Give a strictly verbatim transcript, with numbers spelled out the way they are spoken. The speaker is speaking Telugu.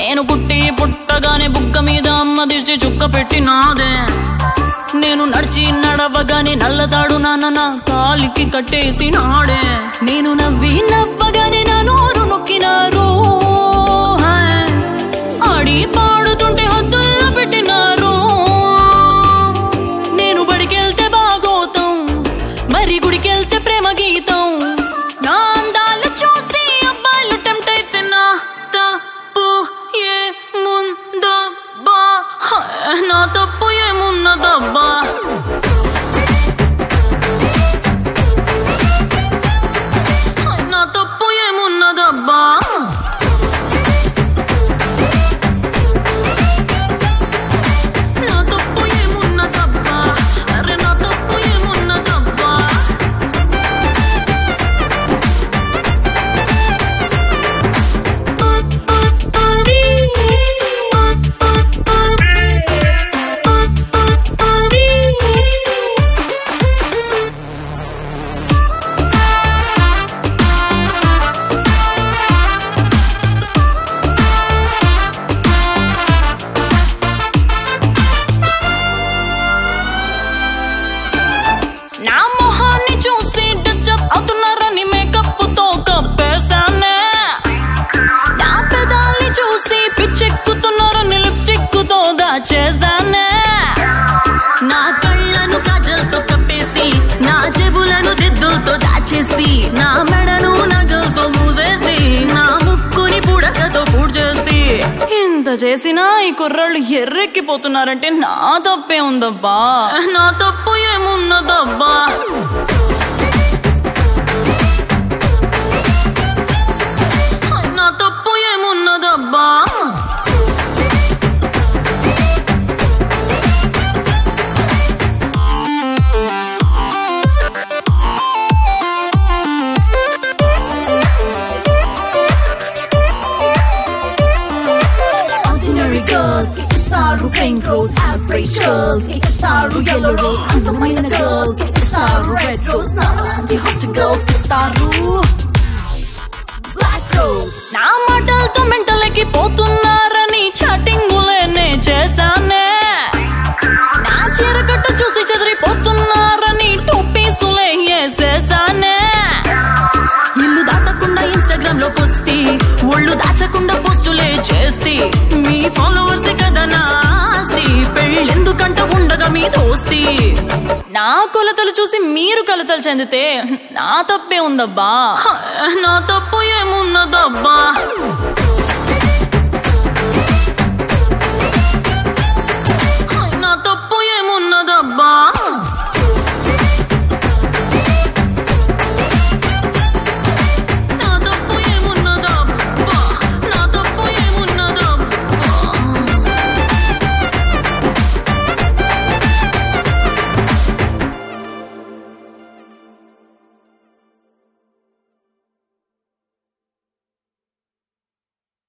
నేను పుట్టి పుట్టగానే బుగ్గ మీద అమ్మ దిర్చి చుక్క పెట్టినాదే. నేను నడిచి నడవగానే నల్లదాడు నాన్న నా కాలికి కట్టేసినాడే. నేను నవ్వి నవ్వగానే నా నోరు నొక్కినారు. ఆడి పాడుతుంటే హద్దుల్లో పెట్టినారు. నేను బడికెళ్తే బాగోతాం, మరి గుడికెళ్తే ప్రేమ గీతం. నా అందాలు చూసి అబ్బాయిలు టెంప్ట్ అయితే నా తప్పు ఏముందబ్బా, నా తప్పు ఏమున్నదబ్బా. నా తప్పు ఏమున్నదబ్బా. నా మొహాన్ని చూసి డిస్టర్బ్ అవుతున్నారని మేకప్ తో కప్పేశానే. నా పెదాల్ని చూసి పిచ్చెక్కుతున్నారని లిప్స్టిక్ తో దాచేశానే. నా కళ్ళను కాజల్తో కప్పేసి, నా చెవులను దిద్దులతో దాచేసి, నా మెడను నగలతో మూసేసి, నా ముక్కుని పుడకతో పూడ్చేసి, ఇంత చేసినా ఈ కుర్రాళ్ళు ఎర్రెక్కిపోతున్నారంటే నా తప్పే ఉందబ్బా. నా తప్పు ఏమున్నదబ్బా. నా తప్పు ఏమున్నదబ్బా. Girls, get the star pink rose, average girls, get the star yellow rose, అందమైన girls, get the star red rose, నాలాంటి hot girls, get the star black rose. నా మాటలతో మెంటలకి పోతున్నారని చాటింగులేనే చేశానే. నా చీరకట్ట చూసి చెదిరిపోతున్నారని టోపీసులే వేసేసానే. ఇల్లు దాటకుండా ఇన్స్టాగ్రామ్ లో పోస్తి, ఒళ్ళు దాచకుండా పోస్టులే చేస్తే, మీ ఫాలోవర్స్ కదా నాస్తి, పెళ్ళెందుకంట ఉండగా మీ దోస్తి. నా కొలతలు చూసి మీరు కలతలు చెందితే నా తప్పే ఉందబ్బా. నా తప్పు ఏమున్నదబ్బా.